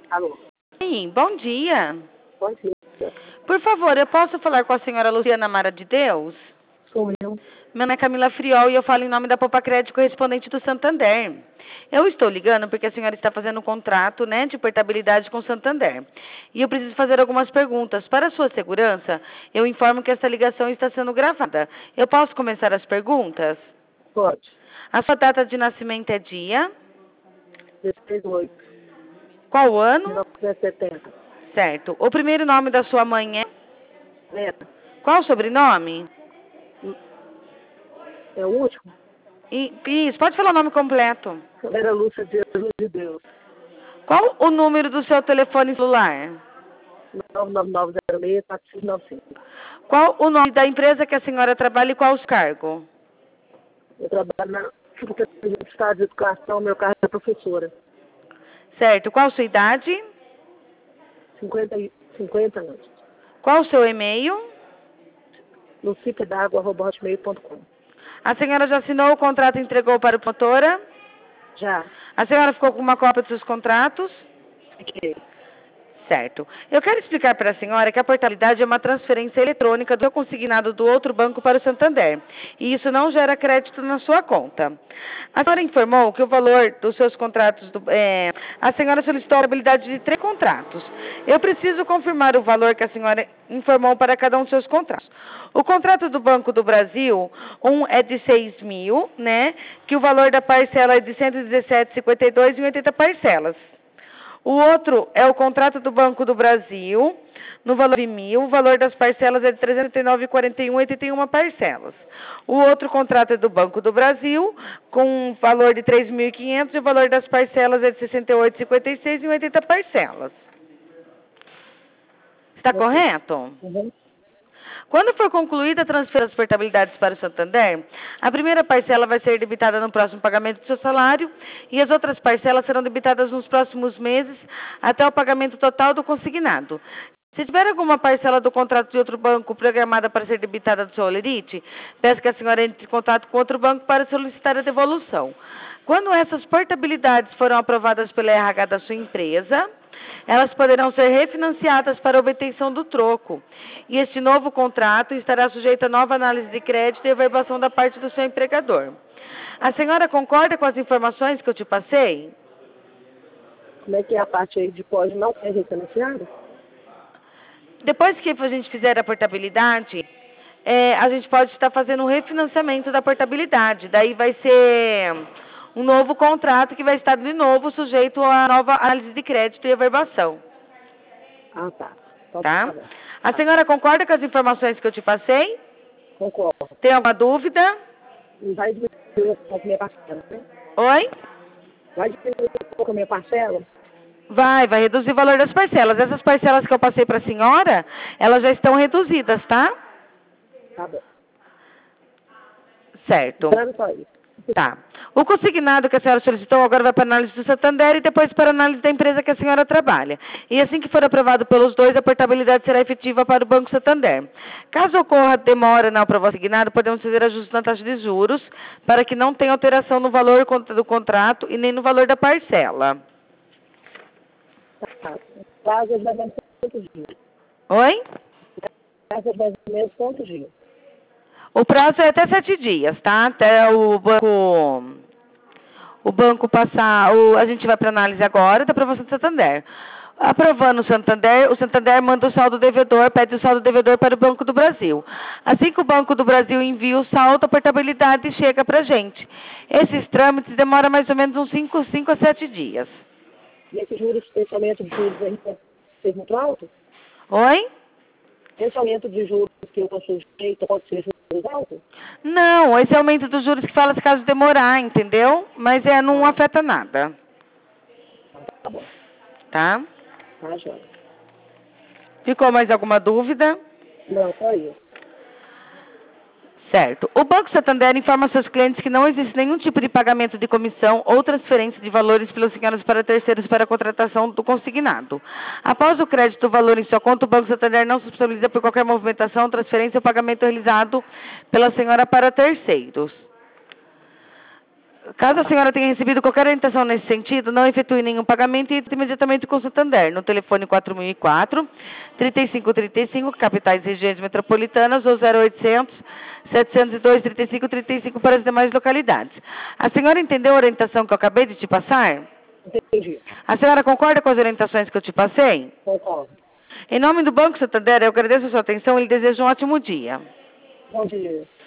Alô? Sim, bom dia. Bom dia. Por favor, eu posso falar com a senhora Luciana Mara de Deus? Sou eu. Meu nome é Camila Friol e eu falo em nome da Poupa Crédito correspondente do Santander. Eu estou ligando porque a senhora está fazendo um contrato, né, de portabilidade com o Santander. E eu preciso fazer algumas perguntas. Para a sua segurança, eu informo que esta ligação está sendo gravada. Eu posso começar as perguntas? Pode. A sua data de nascimento é dia? 16/8. Qual ano? 1970. Certo. O primeiro nome da sua mãe é? Neta. Qual o sobrenome? É o último? Isso, pode falar o nome completo. Era Lúcia de Deus. Qual o número do seu telefone celular? 99906-4695. Qual o nome da empresa que a senhora trabalha e qual o cargo? Eu trabalho na Secretaria de Estado de Educação, meu cargo é professora. Certo. Qual a sua idade? 50 anos. Qual o seu e-mail? lucipedagua@hotmail.com. A senhora já assinou o contrato e entregou para a promotora? Já. A senhora ficou com uma cópia dos seus contratos? Fiquei. Certo. Eu quero explicar para a senhora que a portabilidade é uma transferência eletrônica do consignado do outro banco para o Santander. E isso não gera crédito na sua conta. A senhora informou que o valor dos seus contratos... a senhora solicitou a habilidade de 3 contratos. Eu preciso confirmar o valor que a senhora informou para cada um dos seus contratos. O contrato do Banco do Brasil, um é de 6 mil, né? Que o valor da parcela é de 117,52 em 80 parcelas. O outro é o contrato do Banco do Brasil, no valor de 1.000, o valor das parcelas é de 389,41, 81 parcelas. O outro contrato é do Banco do Brasil, com um valor de 3.500 e o valor das parcelas é de 68,56 em 80 parcelas. Está correto? Uhum. Quando for concluída a transferência das portabilidades para o Santander, a primeira parcela vai ser debitada no próximo pagamento do seu salário e as outras parcelas serão debitadas nos próximos meses até o pagamento total do consignado. Se tiver alguma parcela do contrato de outro banco programada para ser debitada do seu holerite, peço que a senhora entre em contato com outro banco para solicitar a devolução. Quando essas portabilidades foram aprovadas pela RH da sua empresa, elas poderão ser refinanciadas para obtenção do troco. E este novo contrato estará sujeito a nova análise de crédito e averbação da parte do seu empregador. A senhora concorda com as informações que eu te passei? Como é que é a parte aí de pode não ser refinanciada? Depois que a gente fizer a portabilidade, a gente pode estar fazendo um refinanciamento da portabilidade. Daí vai ser um novo contrato que vai estar de novo sujeito a nova análise de crédito e averbação. Ah, tá. Então, Tá? A senhora concorda com as informações que eu te passei? Concordo. Tem alguma dúvida? Vai diminuir um pouco a minha parcela, né? Oi? Vai diminuir um pouco a minha parcela? Vai reduzir o valor das parcelas. Essas parcelas que eu passei para a senhora, elas já estão reduzidas, tá? Tá bom. Certo. Então, só isso. Tá. O consignado que a senhora solicitou agora vai para a análise do Santander e depois para a análise da empresa que a senhora trabalha. E assim que for aprovado pelos dois, a portabilidade será efetiva para o Banco Santander. Caso ocorra demora na aprovação do consignado, podemos fazer ajustes na taxa de juros para que não tenha alteração no valor do contrato e nem no valor da parcela. Tá. Prazo de mais ou menos quantos dias? Oi? Prazo de mais ou menos quantos dias? O prazo é até 7 dias, tá? Até o banco passar... a gente vai para análise agora da aprovação do Santander. Aprovando o Santander manda o saldo devedor, pede o saldo devedor para o Banco do Brasil. Assim que o Banco do Brasil envia o saldo, a portabilidade chega para a gente. Esses trâmites demoram mais ou menos uns 5 a 7 dias. E esse aumento de juros aí pode ser muito alto? Oi? Esse aumento de juros que eu estou sujeito pode ser juros altos? Não, esse aumento dos juros que fala se caso demorar, entendeu? Mas não afeta nada. Tá bom. Tá? Tá, joia. Ficou mais alguma dúvida? Não, só isso. Certo. O Banco Santander informa seus clientes que não existe nenhum tipo de pagamento de comissão ou transferência de valores pelos senhores para terceiros para a contratação do consignado. Após o crédito do valor em sua conta, o Banco Santander não se responsabiliza por qualquer movimentação, transferência ou pagamento realizado pela senhora para terceiros. Caso a senhora tenha recebido qualquer orientação nesse sentido, não efetue nenhum pagamento e entre imediatamente com o Santander, no telefone 4004-3535, capitais e regiões metropolitanas, ou 0800-702-3535 para as demais localidades. A senhora entendeu a orientação que eu acabei de te passar? Entendi. A senhora concorda com as orientações que eu te passei? Concordo. Em nome do Banco Santander, eu agradeço a sua atenção e lhe desejo um ótimo dia. Bom dia.